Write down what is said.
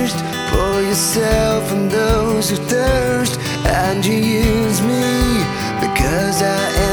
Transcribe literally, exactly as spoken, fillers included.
first for yourself and those who thirst, and you use me because I am